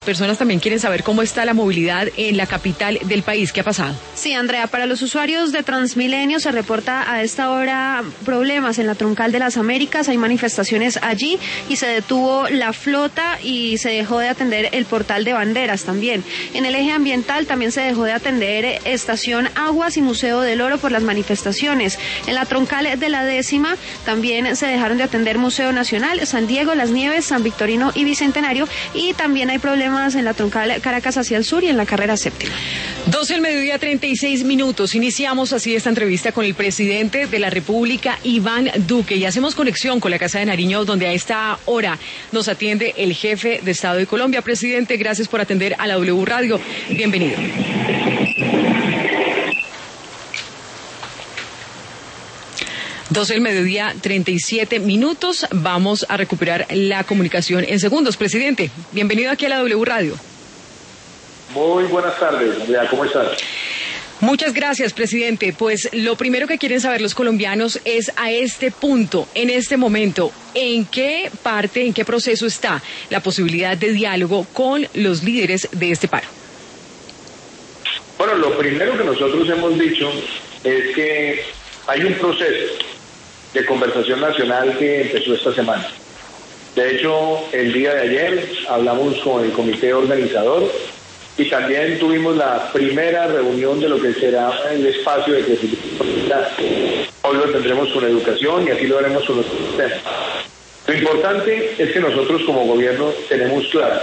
Personas también quieren saber cómo está la movilidad en la capital del país. ¿Qué ha pasado? Sí, Andrea, para los usuarios de Transmilenio se reporta a esta hora problemas en la Troncal de las Américas. Hay manifestaciones allí y se detuvo la flota y se dejó de atender el portal de banderas también. En el eje ambiental también se dejó de atender Estación Aguas y Museo del Oro por las manifestaciones. En la Troncal de la 10ª también se dejaron de atender Museo Nacional, San Diego, Las Nieves, San Victorino y Bicentenario, y también hay problemas en la Troncal Caracas hacia el sur y en la carrera 7ª. 12 del mediodía, 36 minutos. Iniciamos así esta entrevista con el presidente de la República, Iván Duque, y hacemos conexión con la Casa de Nariño, donde a esta hora nos atiende el jefe de Estado de Colombia. Presidente, gracias por atender a la W Radio. Bienvenido. Doce del mediodía, 37 minutos. Vamos a recuperar la comunicación en segundos. Presidente, bienvenido aquí a la W Radio. Muy buenas tardes, Andrea, ¿cómo estás? Muchas gracias, presidente. Pues lo primero que quieren saber los colombianos es a este punto, en este momento, ¿en qué parte, en qué proceso está la posibilidad de diálogo con los líderes de este paro? Bueno, lo primero que nosotros hemos dicho es que hay un proceso de conversación nacional que empezó esta semana. De hecho, el día de ayer hablamos con el comité organizador y también tuvimos la primera reunión de lo que será el espacio de crecimiento. Hoy lo tendremos con educación y así lo haremos con los sistemas. Lo importante es que nosotros como gobierno tenemos claro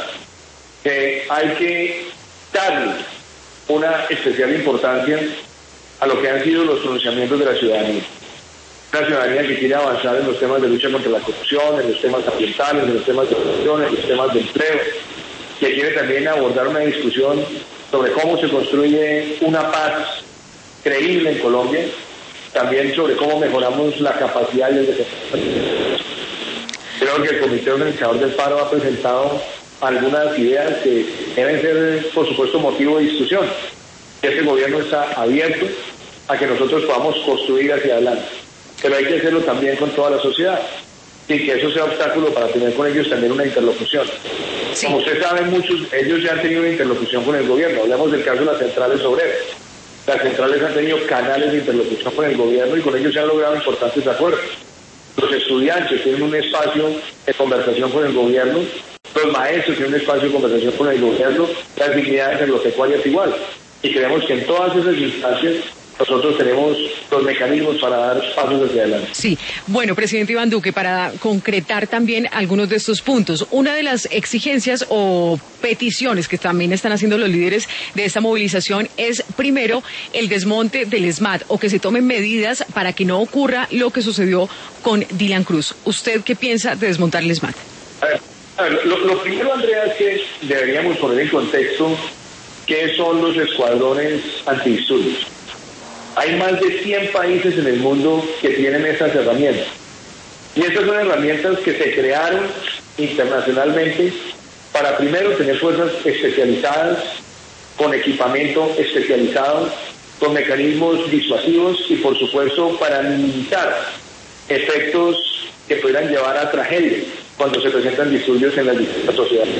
que hay que darle una especial importancia a lo que han sido los pronunciamientos de la ciudadanía. Una ciudadanía que quiere avanzar en los temas de lucha contra la corrupción, en los temas ambientales, en los temas de educación, en los temas de empleo, que quiere también abordar una discusión sobre cómo se construye una paz creíble en Colombia, también sobre cómo mejoramos la capacidad y el desarrollo. Creo que el Comité Organizador del Paro ha presentado algunas ideas que deben ser, por supuesto, motivo de discusión. Este gobierno está abierto a que nosotros podamos construir hacia adelante, pero hay que hacerlo también con toda la sociedad, sin que eso sea obstáculo para tener con ellos también una interlocución. Sí. Como usted sabe, muchos ellos ya han tenido una interlocución con el gobierno. Hablamos del caso de las centrales obreras. Las centrales han tenido canales de interlocución con el gobierno y con ellos se han logrado importantes acuerdos. Los estudiantes tienen un espacio de conversación con el gobierno, los maestros tienen un espacio de conversación con el gobierno, las dignidades agropecuarias igual. Y creemos que en todas esas instancias nosotros tenemos los mecanismos para dar pasos hacia adelante. Sí, bueno, presidente Iván Duque, para concretar también algunos de estos puntos, una de las exigencias o peticiones que también están haciendo los líderes de esta movilización es, primero, el desmonte del SMAT, o que se tomen medidas para que no ocurra lo que sucedió con Dylan Cruz. ¿Usted qué piensa de desmontar el SMAT? A ver, lo primero, Andrea, es que deberíamos poner en contexto qué son los escuadrones antidisturbios. Hay más de 100 países en el mundo que tienen esas herramientas. Y estas son herramientas que se crearon internacionalmente para primero tener fuerzas especializadas, con equipamiento especializado, con mecanismos disuasivos y por supuesto para limitar efectos que puedan llevar a tragedias cuando se presentan disturbios en las distintas sociedades.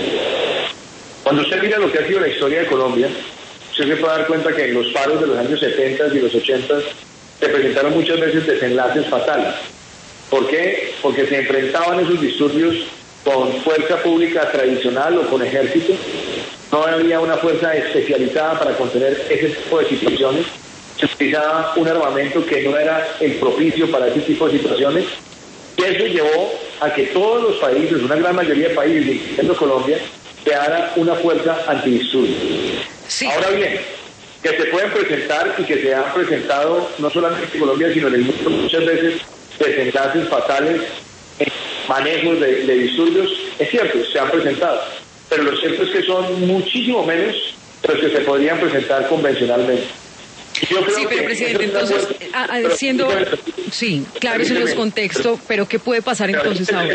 Cuando usted mira lo que ha sido la historia de Colombia, usted se puede dar cuenta que en los paros de los años 70 y los 80 se presentaron muchas veces desenlaces fatales. ¿Por qué? Porque se enfrentaban esos disturbios con fuerza pública tradicional o con ejército. No había una fuerza especializada para contener ese tipo de situaciones. Se utilizaba un armamento que no era el propicio para ese tipo de situaciones. Y eso llevó a que todos los países, una gran mayoría de países, incluyendo Colombia, creara una fuerza antidisturbios. Sí. Ahora bien, que se pueden presentar y que se han presentado no solamente en Colombia, sino en el mundo muchas veces desenlaces fatales en manejos de disturbios, es cierto, se han presentado, pero lo cierto es que son muchísimo menos de los que se podrían presentar convencionalmente. Yo creo sí, pero presidente, entonces, siendo, sí, claro, ese no es contexto, pero ¿qué puede pasar entonces ahora?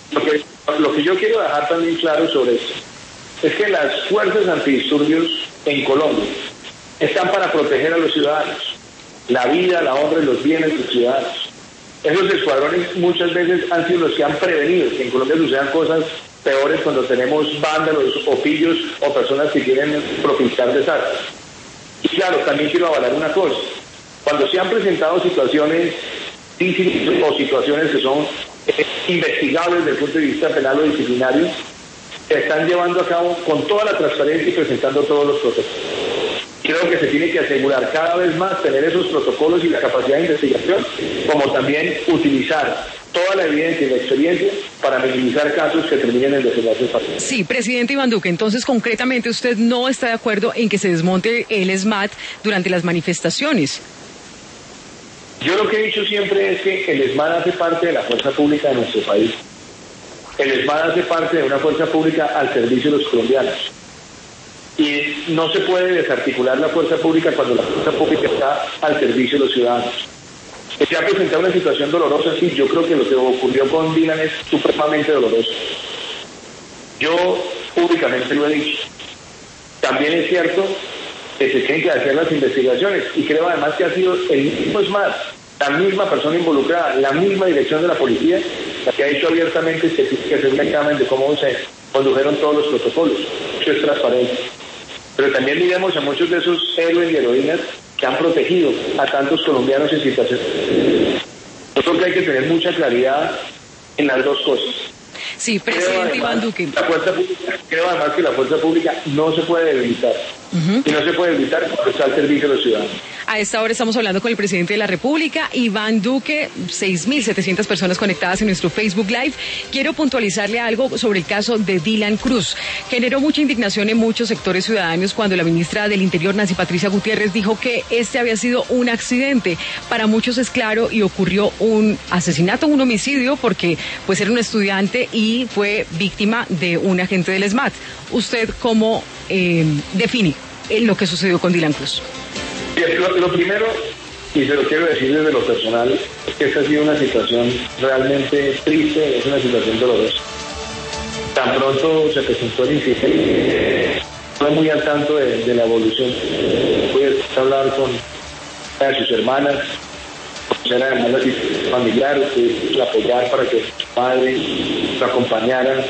Lo que yo quiero dejar también claro sobre esto es que las fuerzas antidisturbios en Colombia están para proteger a los ciudadanos, la vida, la honra y los bienes de los ciudadanos. Esos escuadrones muchas veces han sido los que han prevenido que en Colombia sucedan cosas peores cuando tenemos vándalos o pillos o personas que quieren propiciar desastres. Y claro, también quiero avalar una cosa. Cuando se han presentado situaciones difíciles o situaciones que son investigables desde el punto de vista penal o disciplinario, se están llevando a cabo con toda la transparencia y presentando todos los protocolos. Creo que se tiene que asegurar cada vez más tener esos protocolos y la capacidad de investigación, como también utilizar toda la evidencia y la experiencia para minimizar casos que terminen en desenlaces fatales. Sí, presidente Iván Duque, entonces concretamente usted no está de acuerdo en que se desmonte el SMAT durante las manifestaciones. Yo lo que he dicho siempre es que el SMAT hace parte de la fuerza pública de nuestro país. El SMAT hace parte de una fuerza pública al servicio de los colombianos. Y no se puede desarticular la fuerza pública cuando la fuerza pública está al servicio de los ciudadanos. Se ha presentado una situación dolorosa, sí, yo creo que lo que ocurrió con Dylan es supremamente doloroso. Yo públicamente lo he dicho. También es cierto que se tienen que hacer las investigaciones y creo además que ha sido el mismo SMAT, la misma persona involucrada, la misma dirección de la policía, la que ha dicho abiertamente que tiene que hacer un examen de cómo se condujeron todos los protocolos. Eso es transparente. Pero también miremos a muchos de esos héroes y heroínas que han protegido a tantos colombianos en situaciones. Yo creo que hay que tener mucha claridad en las dos cosas. Sí, presidente Iván Duque. Creo además que la fuerza pública no se puede debilitar. Y no se puede debilitar porque está al servicio de los ciudadanos. A esta hora estamos hablando con el presidente de la República, Iván Duque, 6.700 personas conectadas en nuestro Facebook Live. Quiero puntualizarle algo sobre el caso de Dylan Cruz. Generó mucha indignación en muchos sectores ciudadanos cuando la ministra del Interior, Nancy Patricia Gutiérrez, dijo que este había sido un accidente. Para muchos es claro y ocurrió un asesinato, un homicidio, porque pues era un estudiante y fue víctima de un agente del SMAT. ¿Usted cómo define lo que sucedió con Dylan Cruz? Lo primero, y se lo quiero decir desde lo personal, es que esta ha sido una situación realmente triste, es una situación dolorosa. Tan pronto se presentó el incidente, estoy muy al tanto de la evolución. Pude hablar con sus hermanas, conocer además la situación familiar, apoyar para que su madre lo acompañara.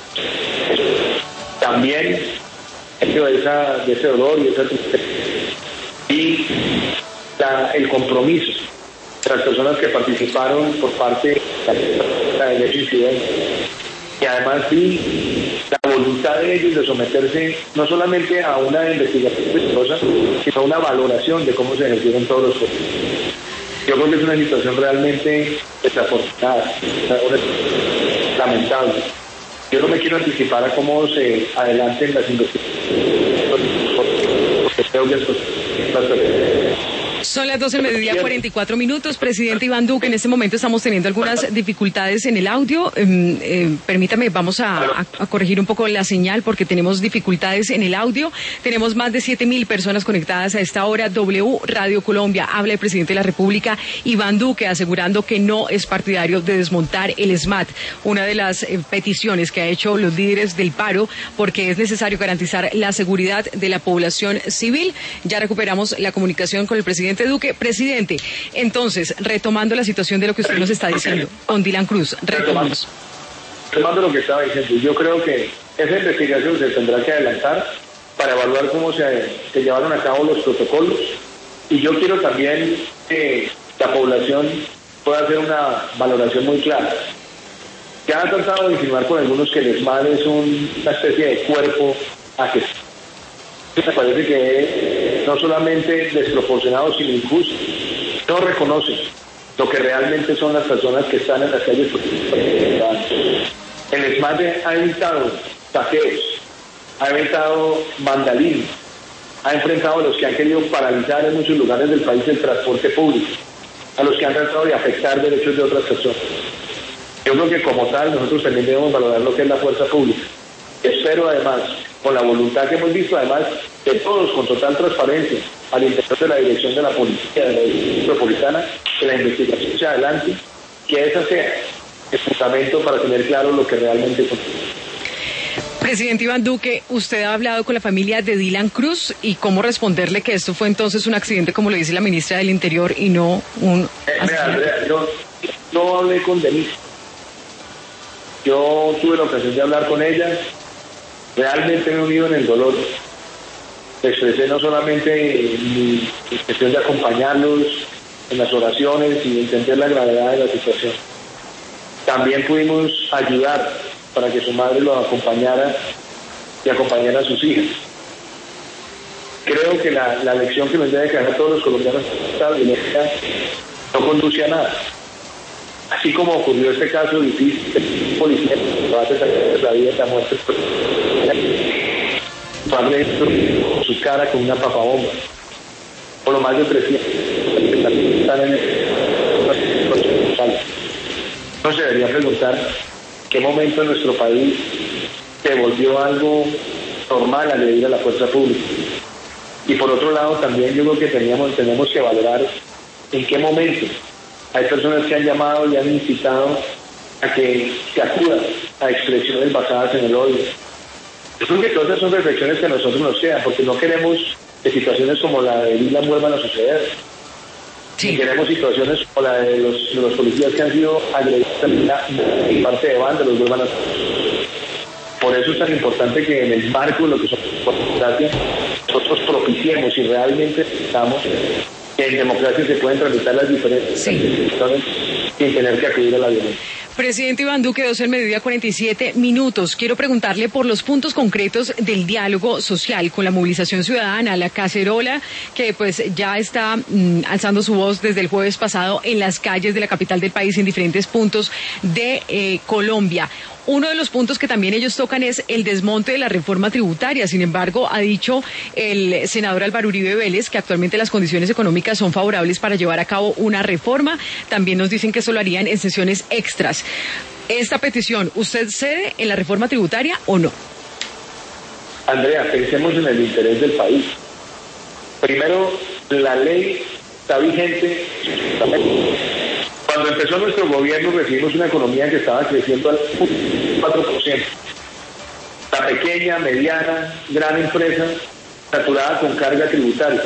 También de ese dolor y esa tristeza. Y el compromiso de las personas que participaron por parte de ese incidente. Y además sí, la voluntad de ellos de someterse no solamente a una investigación rigurosa, sino a una valoración de cómo se ejercieron todos los procesos. Yo creo que es una situación realmente desafortunada, lamentable. Yo no me quiero anticipar a cómo se adelanten las investigaciones, porque creo que esto Son las 12 del mediodía, 44 minutos. Presidente Iván Duque, en este momento estamos teniendo algunas dificultades en el audio. Permítame, vamos a corregir un poco la señal porque tenemos dificultades en el audio. Tenemos más de 7.000 personas conectadas a esta hora. W Radio Colombia, habla el presidente de la República, Iván Duque, asegurando que no es partidario de desmontar el SMAT. Una de las peticiones que ha hecho los líderes del paro, porque es necesario garantizar la seguridad de la población civil. Ya recuperamos la comunicación con el presidente Duque. Presidente, entonces, retomando la situación de lo que usted nos está diciendo con Dylan Cruz, retomamos. Retomando lo que estaba diciendo, yo creo que esa investigación se tendrá que adelantar para evaluar cómo se llevaron a cabo los protocolos, y yo quiero también que la población pueda hacer una valoración muy clara. Ya han tratado de insinuar con algunos que el SMAT es una especie de cuerpo asesino. Me parece que no solamente desproporcionado, sino injusto. No reconoce lo que realmente son las personas que están en las calles. El SMAT ha evitado saqueos, ha evitado vandalismo, ha enfrentado a los que han querido paralizar en muchos lugares del país el transporte público, a los que han tratado de afectar derechos de otras personas. Yo creo que como tal nosotros también debemos valorar lo que es la fuerza pública. Espero además, con la voluntad que hemos visto, además de todos, con total transparencia, al interior de la dirección de la policía, de la dirección metropolitana, que la investigación se adelante, que esa sea el fundamento para tener claro lo que realmente es. Presidente Iván Duque, usted ha hablado con la familia de Dylan Cruz y cómo responderle que esto fue entonces un accidente, como le dice la ministra del Interior, y no un asesinato. Andrea, yo no hablé con Denise. Yo tuve la ocasión de hablar con ella, realmente me he unido en el dolor. Expresé no solamente mi intención de acompañarlos en las oraciones y de entender la gravedad de la situación. También pudimos ayudar para que su madre lo acompañara y acompañara a sus hijas. Creo que la lección que nos debe quedar a todos los colombianos esta violencia no conduce a nada. Así como ocurrió este caso difícil, policía va a sacar la vida de la muerte, padre su cara con una papabomba, por lo más de 300 están en el no se debería preguntar qué momento en nuestro país se volvió algo normal agredir a la fuerza pública. Y por otro lado también yo creo que tenemos que valorar en qué momento hay personas que han llamado y han incitado a que se acuda a expresiones basadas en el odio. Yo creo que todas esas son reflexiones que a nosotros nos quedan, porque no queremos que situaciones como la de Dylan vuelvan a suceder. Sí. Y queremos situaciones como la de los policías que han sido agredidos en parte de banda, los vuelvan a suceder. Por eso es tan importante que en el marco de lo que somos democracia, nosotros propiciemos y realmente estamos que en democracia se pueden tramitar las diferentes situaciones sin tener que acudir a la violencia. Presidente Iván Duque, 12 del mediodía, 47 minutos. Quiero preguntarle por los puntos concretos del diálogo social con la movilización ciudadana, la cacerola, que pues ya está alzando su voz desde el jueves pasado en las calles de la capital del país, en diferentes puntos de Colombia. Uno de los puntos que también ellos tocan es el desmonte de la reforma tributaria. Sin embargo, ha dicho el senador Álvaro Uribe Vélez que actualmente las condiciones económicas son favorables para llevar a cabo una reforma. También nos dicen que eso lo harían en sesiones extras. Esta petición, ¿usted cede en la reforma tributaria o no? Andrea, pensemos en el interés del país. Primero, la ley está vigente. Cuando empezó nuestro gobierno recibimos una economía que estaba creciendo al 4%. La pequeña, mediana, gran empresa saturada con carga tributaria.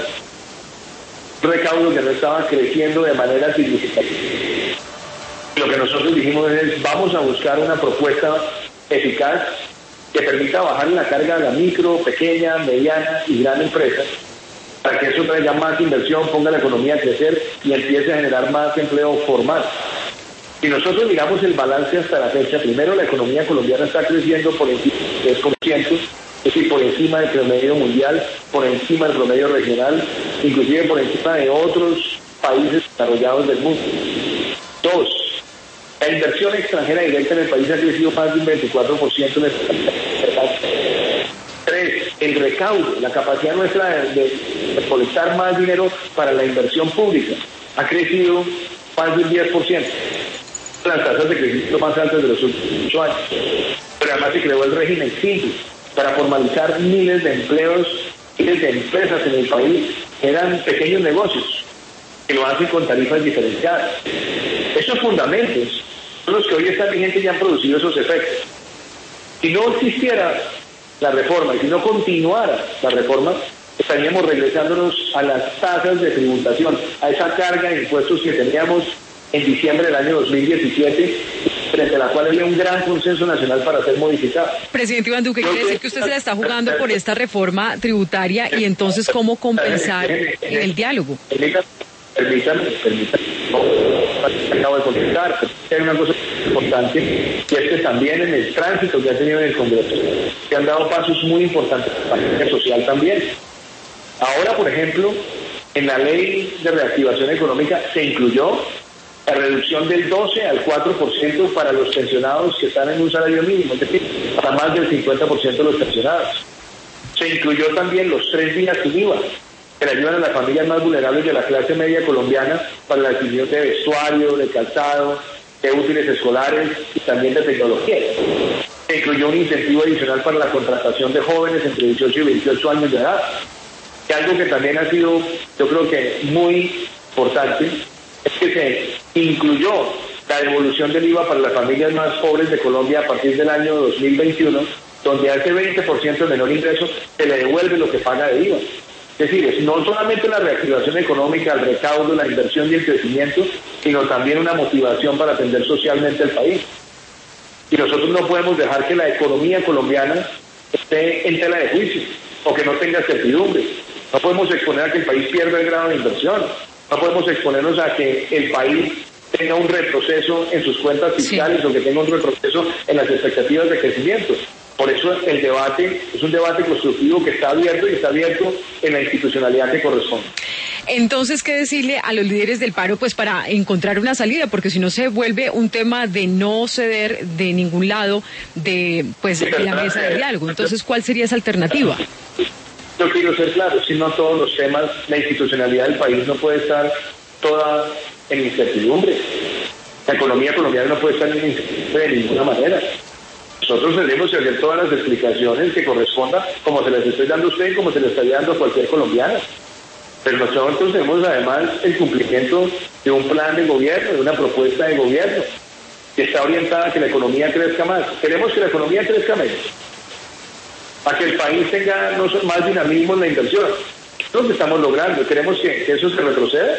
Un recaudo que no estaba creciendo de manera significativa. Lo que nosotros dijimos es, vamos a buscar una propuesta eficaz que permita bajar la carga de la micro, pequeña, mediana y gran empresa, para que eso traiga más inversión, ponga la economía a crecer y empiece a generar más empleo formal. Si nosotros miramos el balance hasta la fecha, primero la economía colombiana está creciendo por encima del 3%, es decir, por encima del promedio mundial, por encima del promedio regional, inclusive por encima de otros países desarrollados del mundo. Dos, la inversión extranjera directa en el país ha crecido más de un 24% en el país. Tres, el recaudo, la capacidad nuestra de recolectar más dinero para la inversión pública ha crecido más de un 10%. Las tasas de crecimiento más altas de los últimos 8 años. Pero además se creó el régimen simple para formalizar miles de empleos, miles de empresas en el país. Eran pequeños negocios que lo hacen con tarifas diferenciadas. Esos fundamentos son los que hoy están vigentes y han producido esos efectos. Si no existiera la reforma y si no continuara la reforma, estaríamos regresándonos a las tasas de tributación, a esa carga de impuestos que teníamos en diciembre del año 2017, frente a la cual había un gran consenso nacional para ser modificada. Presidente Iván Duque, ¿quiere decir que usted se la está jugando por esta reforma tributaria y entonces cómo compensar el diálogo? Permítame, acabo de contestar, pero hay una cosa importante, y es que también en el tránsito que ha tenido en el Congreso se han dado pasos muy importantes para la parte social también. Ahora, por ejemplo, en la ley de reactivación económica se incluyó la reducción del 12 al 4% para los pensionados que están en un salario mínimo, es decir, para más del 50% de los pensionados. Se incluyó también los 3 días sin IVA, que le ayudan a las familias más vulnerables de la clase media colombiana para la adquisición de vestuario, de calzado, de útiles escolares y también de tecnología. Se incluyó un incentivo adicional para la contratación de jóvenes entre 18 y 28 años de edad. Y algo que también ha sido, yo creo que muy importante, es que se incluyó la devolución del IVA para las familias más pobres de Colombia a partir del año 2021, donde a ese 20% de menor ingreso se le devuelve lo que paga de IVA. Es decir, es no solamente la reactivación económica, el recaudo, la inversión y el crecimiento, sino también una motivación para atender socialmente al país. Y nosotros no podemos dejar que la economía colombiana esté en tela de juicio o que no tenga certidumbre. No podemos exponer a que el país pierda el grado de inversión. No podemos exponernos a que el país tenga un retroceso en sus cuentas fiscales o que tenga un retroceso en las expectativas de crecimiento. Por eso el debate es un debate constructivo que está abierto y está abierto en la institucionalidad que corresponde. Entonces, ¿qué decirle a los líderes del paro pues para encontrar una salida? Porque si no se vuelve un tema de no ceder de ningún lado de la mesa de diálogo. Entonces, ¿cuál sería esa alternativa? Yo quiero ser claro, si no todos los temas, la institucionalidad del país no puede estar toda en incertidumbre. La economía colombiana no puede estar en incertidumbre de ninguna manera. Nosotros debemos hacer todas las explicaciones que correspondan, como se las estoy dando a usted y como se les estaría dando a cualquier colombiana. Pero nosotros tenemos además el cumplimiento de un plan de gobierno, de una propuesta de gobierno, que está orientada a que la economía crezca más. Queremos que la economía crezca menos, a que el país tenga más dinamismo en la inversión. Es lo que estamos logrando. Queremos que eso se retroceda.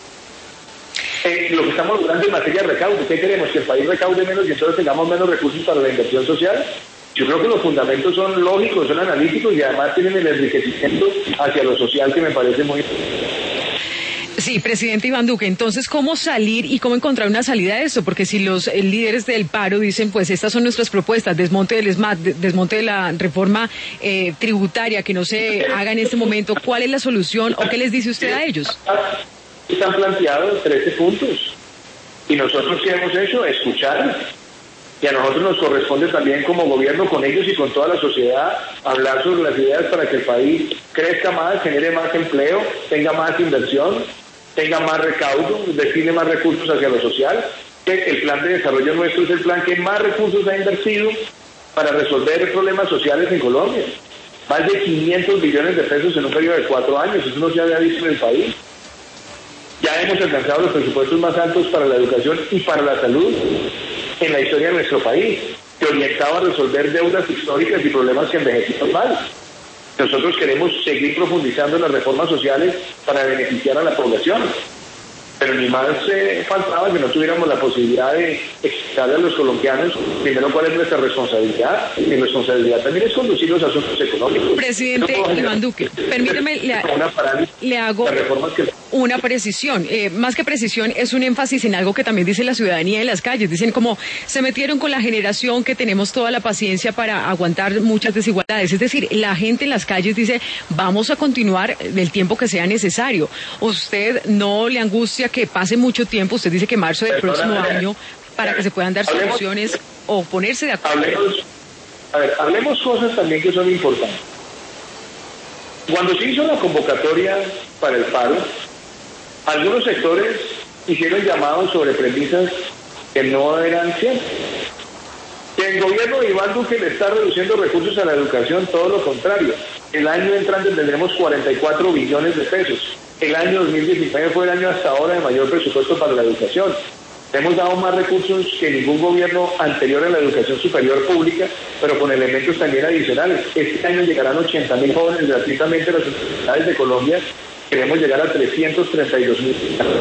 Lo que estamos logrando en materia de recaudo. ¿Qué queremos? Que el país recaude menos y entonces tengamos menos recursos para la inversión social. Yo creo que los fundamentos son lógicos, son analíticos y además tienen el enriquecimiento hacia lo social que me parece muy importante. Sí, presidente Iván Duque, entonces, ¿cómo salir y cómo encontrar una salida a esto? Porque si los líderes del paro dicen, pues estas son nuestras propuestas, desmonte del SMAT, desmonte de la reforma tributaria que no se haga en este momento, ¿cuál es la solución o qué les dice usted a ellos? Están planteados 13 puntos y nosotros ¿qué hemos hecho? Escuchar. Y a nosotros nos corresponde también como gobierno con ellos y con toda la sociedad hablar sobre las ideas para que el país crezca más, genere más empleo, tenga más inversión, tenga más recaudo, destine más recursos hacia lo social. El plan de desarrollo nuestro es el plan que más recursos ha invertido para resolver problemas sociales en Colombia. Más de 500 billones de pesos en un periodo de 4 años, eso no se había visto en el país. Ya hemos alcanzado los presupuestos más altos para la educación y para la salud en la historia de nuestro país, que orientaba a resolver deudas históricas y problemas que envejecieron mal. Nosotros queremos seguir profundizando en las reformas sociales para beneficiar a la población, pero ni más faltaba que no tuviéramos la posibilidad de explicarle a los colombianos primero cuál es nuestra responsabilidad. Mi responsabilidad también es conducir los asuntos económicos. Presidente Iván Duque, permíteme, le hago una precisión. Más que precisión, es un énfasis en algo que también dice la ciudadanía en las calles. Dicen como se metieron con la generación que tenemos toda la paciencia para aguantar muchas desigualdades. Es decir, la gente en las calles dice, vamos a continuar el tiempo que sea necesario. ¿Usted no le angustia que pase mucho tiempo? Usted dice que marzo del próximo año para que se puedan dar soluciones o ponerse de acuerdo. Hablemos cosas también que son importantes. Cuando se hizo la convocatoria para el paro, algunos sectores hicieron llamados sobre premisas que no eran ciertas. Que el gobierno de Iván Duque le está reduciendo recursos a la educación, todo lo contrario. El año entrante tendremos 44 billones de pesos. El año 2019 fue el año hasta ahora de mayor presupuesto para la educación. Hemos dado más recursos que ningún gobierno anterior en la educación superior pública, pero con elementos también adicionales. Este año llegarán 80.000 jóvenes gratuitamente a las universidades de Colombia. Queremos llegar a 332.000.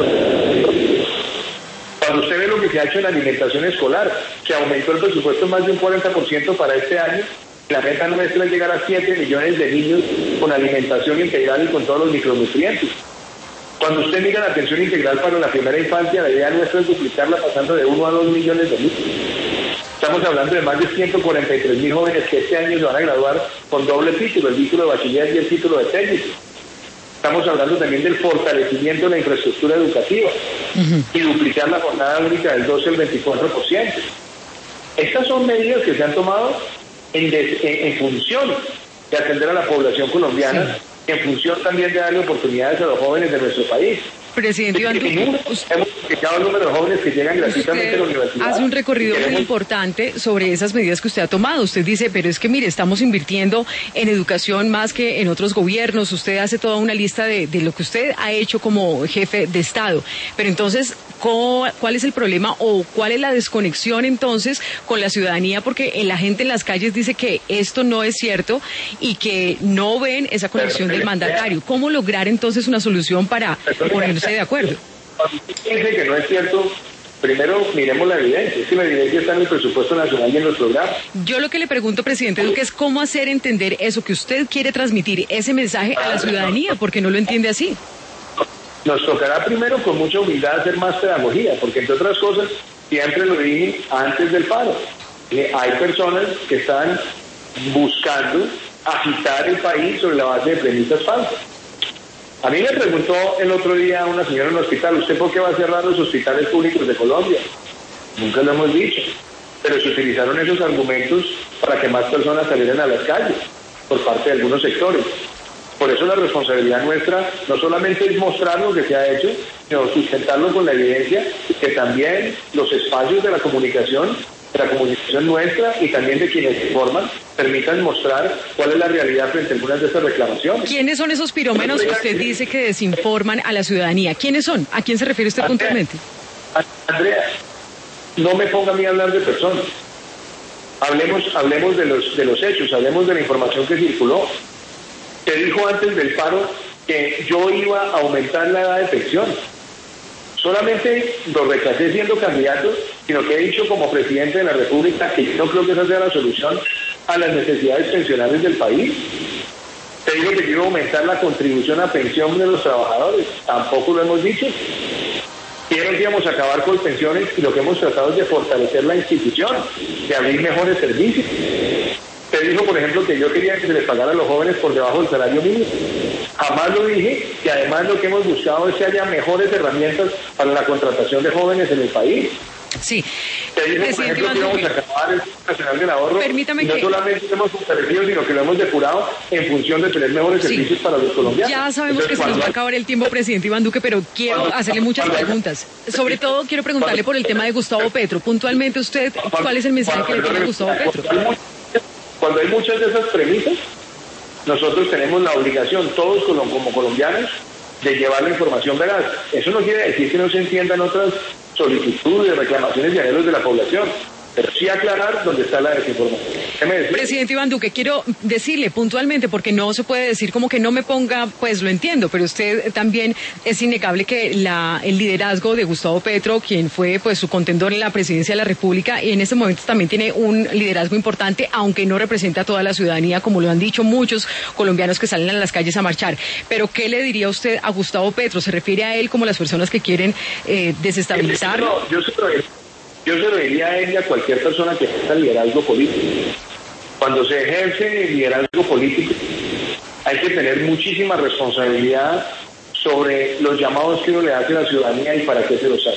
Cuando usted ve lo que se ha hecho en la alimentación escolar, se aumentó el presupuesto más de un 40% para este año. La meta nuestra es llegar a 7 millones de niños con alimentación integral y con todos los micronutrientes. Cuando usted mira la atención integral para la primera infancia, la idea nuestra es duplicarla pasando de 1 a 2 millones de niños. Estamos hablando de más de 143.000 jóvenes que este año se van a graduar con doble título, el título de bachiller y el título de técnico. Estamos hablando también del fortalecimiento de la infraestructura educativa y duplicar la jornada única del 12 al 24%. Estas son medidas que se han tomado en función de atender a la población colombiana, en función también de darle oportunidades a los jóvenes de nuestro país. Presidente Iván Duque, hemos multiplicado el número de jóvenes que llegan gratuitamente a la universidad. Hace un recorrido muy importante sobre esas medidas que usted ha tomado. Usted dice, pero es que mire, estamos invirtiendo en educación más que en otros gobiernos. Usted hace toda una lista de lo que usted ha hecho como jefe de Estado. Pero entonces, ¿cuál es el problema o cuál es la desconexión entonces con la ciudadanía? Porque la gente en las calles dice que esto no es cierto y que no ven esa conexión del mandatario. ¿Cómo lograr entonces una solución para ponerse de acuerdo? Cuando usted dice que no es cierto, primero miremos la evidencia. Es que la evidencia está en el presupuesto nacional y en los programas. Yo lo que le pregunto, presidente Duque, es cómo hacer entender eso que usted quiere transmitir, ese mensaje a la ciudadanía, porque no lo entiende así. Nos tocará primero con mucha humildad hacer más pedagogía, porque entre otras cosas, siempre lo dije antes del paro, hay personas que están buscando agitar el país sobre la base de premisas falsas. A mí me preguntó el otro día una señora en un hospital, ¿usted por qué va a cerrar los hospitales públicos de Colombia? Nunca lo hemos dicho, pero se utilizaron esos argumentos para que más personas salieran a las calles por parte de algunos sectores. Por eso la responsabilidad nuestra no solamente es mostrar lo que se ha hecho, sino sustentarlo con la evidencia, que también los espacios de la comunicación nuestra y también de quienes informan, permitan mostrar cuál es la realidad frente a algunas de estas reclamaciones. ¿Quiénes son esos pirómanos que usted dice que desinforman a la ciudadanía? ¿Quiénes son? ¿A quién se refiere usted puntualmente? Andrea, no me ponga a mí a hablar de personas. Hablemos de los hechos, hablemos de la información que circuló. Se dijo antes del paro que yo iba a aumentar la edad de pensión. Solamente lo rechacé siendo candidato, sino que he dicho como presidente de la República que yo no creo que esa sea la solución a las necesidades pensionales del país. Se dijo que yo iba a aumentar la contribución a pensión de los trabajadores. Tampoco lo hemos dicho. Quiero que íbamos a acabar con pensiones y lo que hemos tratado es de fortalecer la institución, de abrir mejores servicios. Se dijo, por ejemplo, que yo quería que se les pagara a los jóvenes por debajo del salario mínimo. Jamás lo dije, y además lo que hemos buscado es que haya mejores herramientas para la contratación de jóvenes en el país. Sí. Se dijo, por ejemplo, que íbamos a acabar el Fondo Nacional del Ahorro. Permítame y no solamente lo hemos fortalecido, sino que lo hemos depurado en función de tener mejores servicios para los colombianos. Ya sabemos que se nos va a acabar el tiempo, presidente Iván Duque, pero quiero hacerle muchas preguntas. Sobre todo quiero preguntarle por el tema de Gustavo Petro. Puntualmente usted, ¿cuál es el mensaje que le tiene a Gustavo Petro? Cuando hay muchas de esas premisas, nosotros tenemos la obligación, todos como colombianos, de llevar la información veraz. Eso no quiere decir que no se entiendan otras solicitudes, reclamaciones y anhelos de la población, pero sí aclarar dónde está la desinformación. Presidente Iván Duque, quiero decirle puntualmente, porque no se puede decir como que no me ponga, pues lo entiendo, pero usted también es innegable que el liderazgo de Gustavo Petro, quien fue pues su contendor en la presidencia de la República, y en este momento también tiene un liderazgo importante, aunque no representa a toda la ciudadanía, como lo han dicho muchos colombianos que salen a las calles a marchar. Pero ¿qué le diría usted a Gustavo Petro? ¿Se refiere a él como las personas que quieren desestabilizarlo? Yo se lo diría a él y a cualquier persona que ejerza liderazgo político. Cuando se ejerce liderazgo político, hay que tener muchísima responsabilidad sobre los llamados que uno le hace a la ciudadanía y para qué se los hace.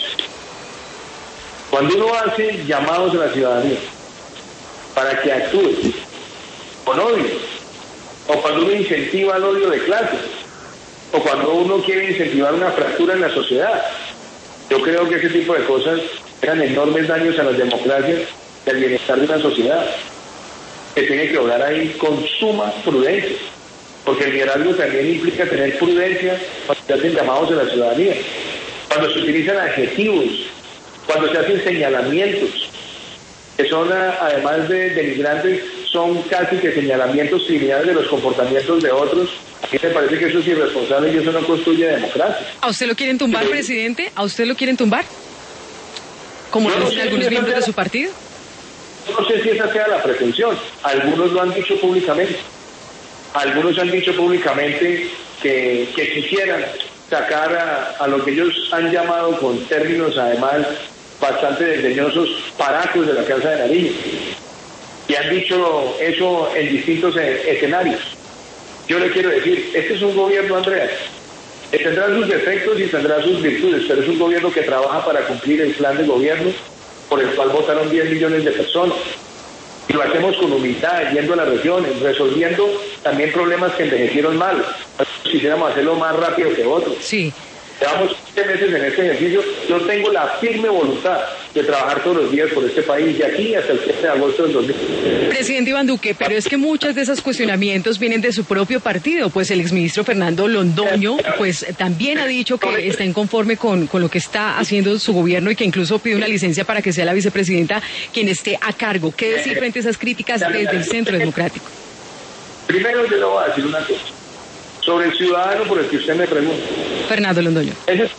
Cuando uno hace llamados a la ciudadanía para que actúe con odio, o cuando uno incentiva el odio de clase, o cuando uno quiere incentivar una fractura en la sociedad, yo creo que ese tipo de cosas eran enormes daños a las democracias y al bienestar de una sociedad, que tiene que obrar ahí con suma prudencia, porque el liderazgo también implica tener prudencia cuando se hacen llamados a la ciudadanía, cuando se utilizan adjetivos, cuando se hacen señalamientos, que son, además de denigrantes, son casi que señalamientos criminales de los comportamientos de otros. A mí me parece que eso es irresponsable y eso no construye democracia. ¿A usted lo quieren tumbar, presidente? ¿A usted lo quieren tumbar? ¿Como lo dicen algunos miembros de su partido? No sé si esa sea la pretensión. Algunos lo han dicho públicamente. Algunos han dicho públicamente que quisieran sacar a lo que ellos han llamado, con términos además bastante desdeñosos, paracos de la Casa de Nariño. Y han dicho eso en distintos escenarios. Yo le quiero decir, este es un gobierno, Andrea, que tendrá sus defectos y tendrá sus virtudes, pero es un gobierno que trabaja para cumplir el plan de gobierno por el cual votaron 10 millones de personas. Y lo hacemos con humildad, yendo a las regiones, resolviendo también problemas que envejecieron mal. Quisiéramos hacerlo más rápido que otros. Sí. Llevamos 7 meses en este ejercicio. Yo tengo la firme voluntad de trabajar todos los días por este país, de aquí hasta el 7 de agosto del 2020. Presidente Iván Duque, pero es que muchos de esos cuestionamientos vienen de su propio partido, pues el exministro Fernando Londoño pues también ha dicho que está inconforme con lo que está haciendo su gobierno y que incluso pide una licencia para que sea la vicepresidenta quien esté a cargo. ¿Qué decir frente a esas críticas desde el Centro Democrático? Primero yo le voy a decir una cosa sobre el ciudadano por el que usted me pregunta. Fernando Londoño.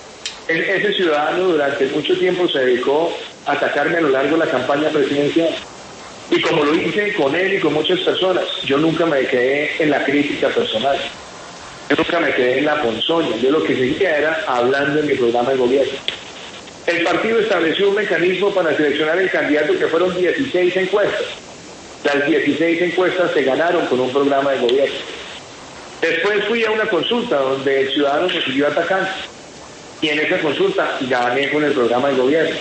Ese ciudadano durante mucho tiempo se dedicó a atacarme a lo largo de la campaña presidencial. Y como lo hice con él y con muchas personas, yo nunca me quedé en la crítica personal. Yo nunca me quedé en la ponzoña. Yo lo que seguía era hablando en mi programa de gobierno. El partido estableció un mecanismo para seleccionar el candidato, que fueron 16 encuestas. Las 16 encuestas se ganaron con un programa de gobierno. Después fui a una consulta donde el ciudadano me siguió atacando. Y en esa consulta gané con el programa de gobierno.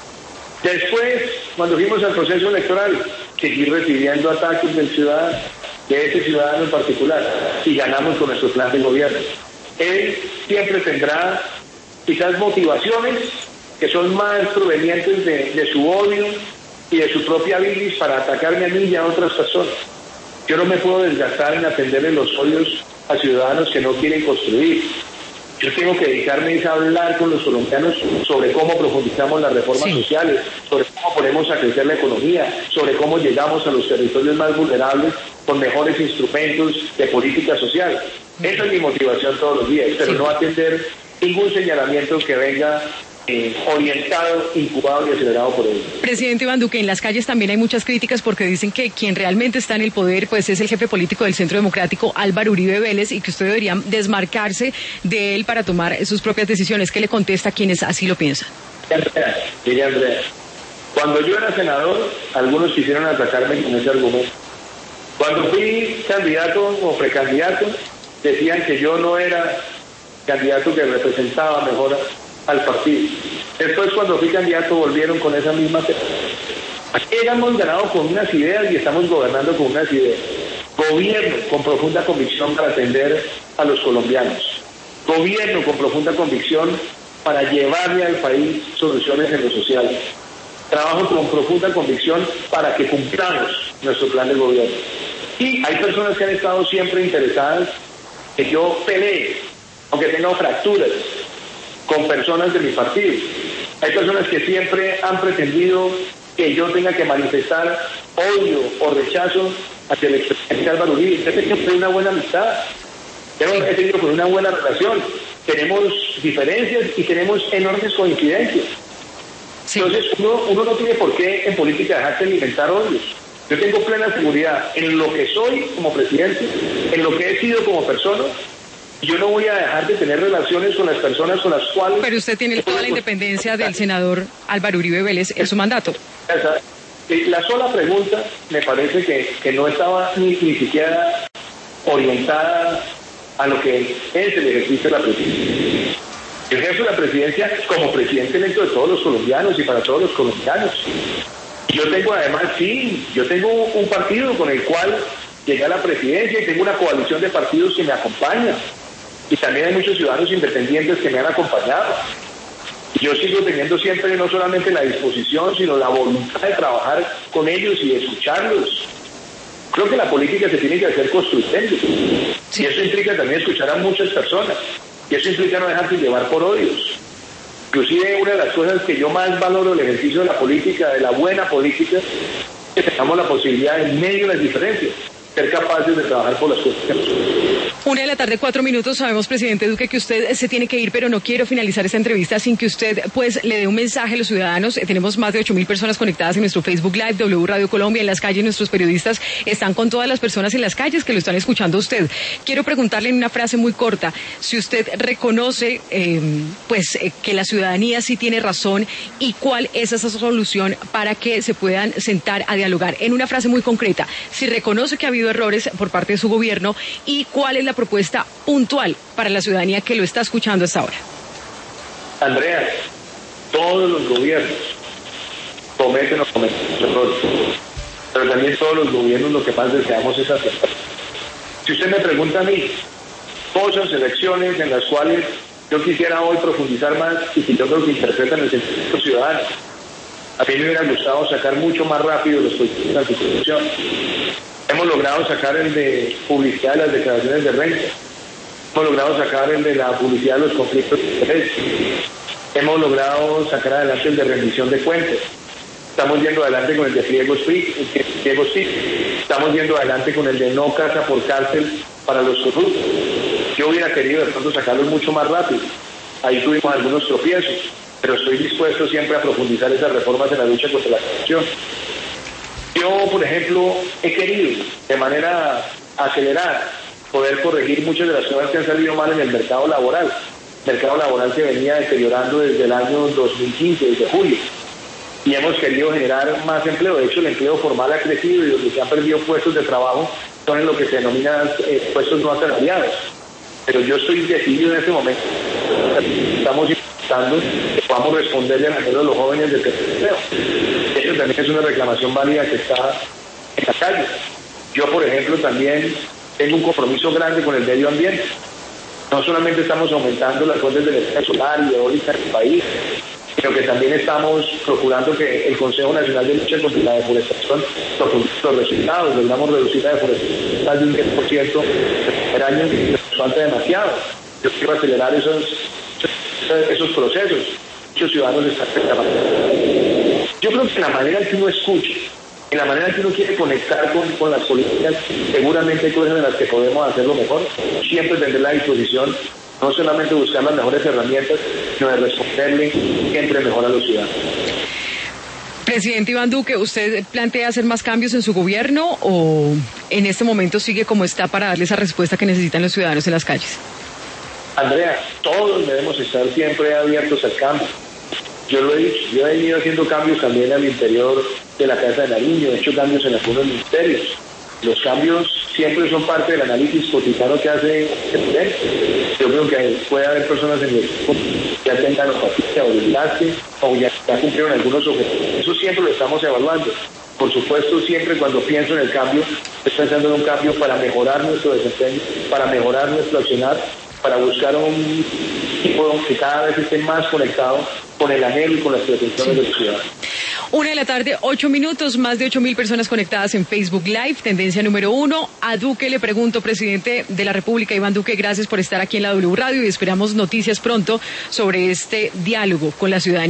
Después, cuando fuimos al proceso electoral, seguí recibiendo ataques del ciudadano, de ese ciudadano en particular, y ganamos con nuestro plan de gobierno. Él siempre tendrá quizás motivaciones que son más provenientes de su odio y de su propia bilis para atacarme a mí y a otras personas. Yo no me puedo desgastar en atenderle los odios a ciudadanos que no quieren construir. Yo tengo que dedicarme a hablar con los colombianos sobre cómo profundizamos las reformas sociales, sobre cómo ponemos a crecer la economía, sobre cómo llegamos a los territorios más vulnerables con mejores instrumentos de política social. Esa es mi motivación todos los días, pero no atender ningún señalamiento que venga orientado, incubado y acelerado por él. Presidente Iván Duque, en las calles también hay muchas críticas porque dicen que quien realmente está en el poder pues es el jefe político del Centro Democrático, Álvaro Uribe Vélez, y que usted debería desmarcarse de él para tomar sus propias decisiones. ¿Qué le contesta a quienes así lo piensan? Andrea, cuando yo era senador, algunos quisieron atacarme con ese argumento. Cuando fui candidato o precandidato, decían que yo no era candidato que representaba mejor al partido. Después, cuando fui candidato, volvieron con esa misma. Aquí hemos ganado con unas ideas y estamos gobernando con unas ideas. Gobierno con profunda convicción para atender a los colombianos. Gobierno con profunda convicción para llevarle al país soluciones en lo social. Trabajo con profunda convicción para que cumplamos nuestro plan de gobierno. Y hay personas que han estado siempre interesadas que yo pelee, aunque tenga fracturas, con personas de mi partido. Hay personas que siempre han pretendido que yo tenga que manifestar odio o rechazo hacia el expresidente Álvaro Uribe. He tenido una buena amistad, he tenido con una buena relación, tenemos diferencias y tenemos enormes coincidencias. Entonces uno no tiene por qué en política dejarse alimentar odios. Yo tengo plena seguridad en lo que soy como presidente, en lo que he sido como persona. Yo no voy a dejar de tener relaciones con las personas con las cuales... Pero usted tiene toda la independencia del senador Álvaro Uribe Vélez en su mandato. La sola pregunta me parece que no estaba ni siquiera orientada a lo que es el ejercicio de la presidencia. Yo ejerzo la presidencia como presidente electo de todos los colombianos y para todos los colombianos. Yo tengo además, yo tengo un partido con el cual llegué a la presidencia y tengo una coalición de partidos que me acompañan. Y también hay muchos ciudadanos independientes que me han acompañado. Y yo sigo teniendo siempre no solamente la disposición, sino la voluntad de trabajar con ellos y de escucharlos. Creo que la política se tiene que hacer construyendo. Y eso implica también escuchar a muchas personas. Y eso implica no dejarse llevar por odios. Inclusive una de las cosas que yo más valoro del ejercicio de la política, de la buena política, es que tengamos la posibilidad, en medio de las diferencias, ser capaces de trabajar por las cosas. 1:04 p.m. Sabemos, presidente Duque, que usted se tiene que ir, pero no quiero finalizar esta entrevista sin que usted pues le dé un mensaje a los ciudadanos. Tenemos más de 8.000 personas conectadas en nuestro Facebook Live, W Radio Colombia. En las calles nuestros periodistas están con todas las personas en las calles que lo están escuchando a usted. Quiero preguntarle en una frase muy corta, si usted reconoce que la ciudadanía sí tiene razón y cuál es esa solución para que se puedan sentar a dialogar. En una frase muy concreta, si reconoce que ha habido errores por parte de su gobierno y cuál es la propuesta puntual para la ciudadanía que lo está escuchando hasta ahora. Andrea, todos los gobiernos cometen errores, pero también todos los gobiernos lo que más deseamos es acertar. Si usted me pregunta a mí, cosas, elecciones en las cuales yo quisiera hoy profundizar más y que yo creo que interpretan el sentimiento ciudadano, a mí me hubiera gustado sacar mucho más rápido los proyectos de anticorrupción. Hemos logrado sacar el de publicidad de las declaraciones de renta. Hemos logrado sacar el de la publicidad de los conflictos de interés. Hemos logrado sacar adelante el de rendición de cuentas. Estamos yendo adelante con el de pliegos sí. Estamos yendo adelante con el de no casa por cárcel para los corruptos. Yo hubiera querido de pronto sacarlos mucho más rápido. ahí tuvimos algunos tropiezos, pero estoy dispuesto siempre a profundizar esas reformas en la lucha contra la corrupción. Yo, por ejemplo, he querido de manera acelerada poder corregir muchas de las cosas que han salido mal en el mercado laboral que venía deteriorando desde el año 2015, desde julio, y hemos querido generar más empleo. De hecho, el empleo formal ha crecido y donde se han perdido puestos de trabajo son en lo que se denominan puestos no asalariados. Pero yo estoy decidido en este momento. Estamos intentando que podamos responderle a los jóvenes del empleo. Eso también es una reclamación válida que está en la calle. Yo, por ejemplo, también tengo un compromiso grande con el medio ambiente. No solamente estamos aumentando las fuentes de energía solar y eólica en el país, sino que también estamos procurando que el Consejo Nacional de Lucha contra la Deforestación los resultados. Logramos reducir la deforestación de un 10% el año, que falta demasiado. Yo quiero acelerar esos procesos. Muchos ciudadanos están reclamando. Yo creo que en la manera en que uno escucha, en la manera en que uno quiere conectar con las políticas, seguramente hay cosas en las que podemos hacerlo mejor. Siempre tendré la disposición, no solamente buscar las mejores herramientas, sino de responderle siempre mejor a los ciudadanos. Presidente Iván Duque, ¿usted plantea hacer más cambios en su gobierno o en este momento sigue como está para darle esa respuesta que necesitan los ciudadanos en las calles? Andrea, todos debemos estar siempre abiertos al cambio. Yo lo he dicho, yo he venido haciendo cambios también al interior de la Casa de Nariño, he hecho cambios en algunos ministerios. Los cambios siempre son parte del análisis cotidiano que hace el presidente. Yo creo que puede haber personas en el equipo que ya tengan noticia o desgaste o ya cumplieron algunos objetivos. Eso siempre lo estamos evaluando. Por supuesto, siempre cuando pienso en el cambio, estoy pensando en un cambio para mejorar nuestro desempeño, para mejorar nuestro accionar, para buscar un equipo que cada vez esté más conectado con el anhelo y con las pretensiones de los ciudadanos. 1:08 p.m, más de 8.000 personas conectadas en Facebook Live, tendencia número 1. A Duque le pregunto, presidente de la República, Iván Duque, gracias por estar aquí en la W Radio y esperamos noticias pronto sobre este diálogo con la ciudadanía.